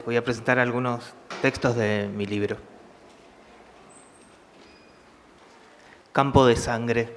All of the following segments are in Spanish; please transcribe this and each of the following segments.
Voy a presentar algunos textos de mi libro. Campo de sangre.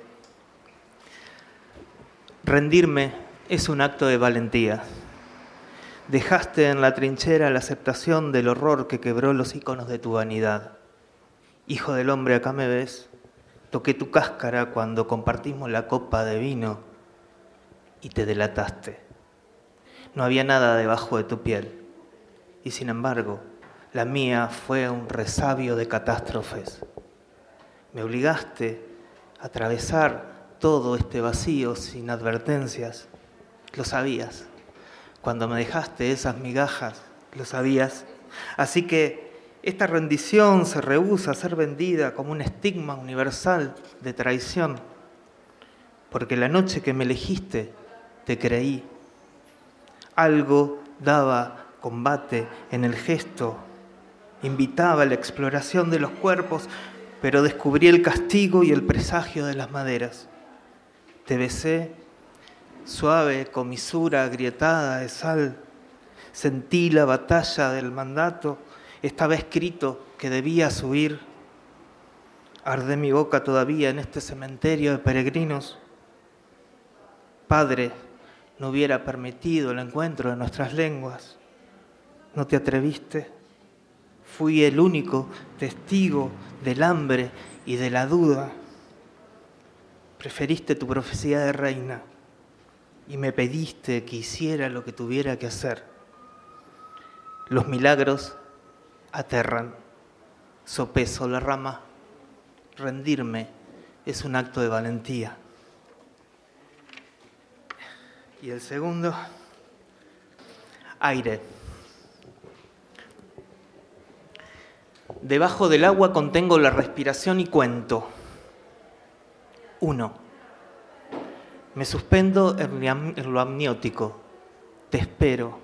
Rendirme es un acto de valentía. Dejaste en la trinchera la aceptación del horror que quebró los iconos de tu vanidad. Hijo del hombre, acá me ves. Toqué tu cáscara cuando compartimos la copa de vino y te delataste. No había nada debajo de tu piel. Y sin embargo, la mía fue un resabio de catástrofes. Me obligaste a atravesar todo este vacío sin advertencias. Lo sabías. Cuando me dejaste esas migajas, lo sabías. Así que esta rendición se rehúsa a ser vendida como un estigma universal de traición. Porque la noche que me elegiste, te creí. Algo daba combate en el gesto, invitaba a la exploración de los cuerpos, pero descubrí el castigo y el presagio de las maderas. Te besé, suave comisura agrietada de sal. Sentí la batalla del mandato, estaba escrito que debías huir. Arde mi boca todavía en este cementerio de peregrinos. Padre, no hubiera permitido el encuentro de nuestras lenguas. No te atreviste. Fui el único testigo del hambre y de la duda. Preferiste tu profecía de reina y me pediste que hiciera lo que tuviera que hacer. Los milagros aterran. Sopeso la rama. Rendirme es un acto de valentía. Y el segundo, aire. Debajo del agua contengo la respiración y cuento. 1. Me suspendo en lo amniótico. Te espero.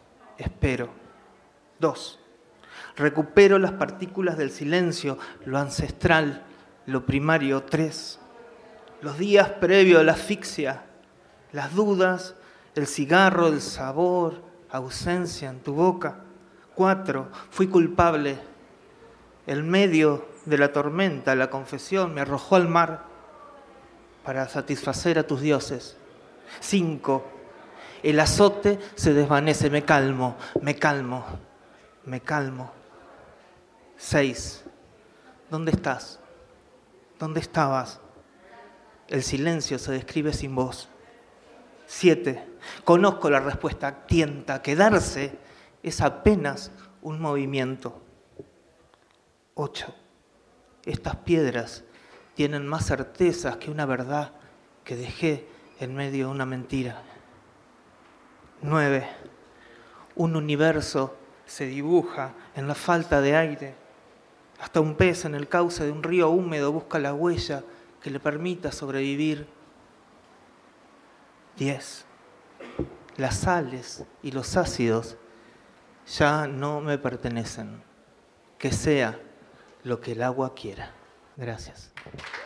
2. Recupero las partículas del silencio, lo ancestral, lo primario. 3. Los días previos a la asfixia, las dudas, el cigarro, el sabor, ausencia en tu boca. 4. Fui culpable. El medio de la tormenta, la confesión, me arrojó al mar para satisfacer a tus dioses. 5. El azote se desvanece, me calmo. 6. ¿Dónde estás? ¿Dónde estabas? El silencio se describe sin voz. 7. Conozco la respuesta, tienta. Quedarse es apenas un movimiento. 8. Estas piedras tienen más certezas que una verdad que dejé en medio de una mentira. 9. Un universo se dibuja en la falta de aire. Hasta un pez en el cauce de un río húmedo busca la huella que le permita sobrevivir. 10. Las sales y los ácidos ya no me pertenecen. Que sea lo que el agua quiera. Gracias.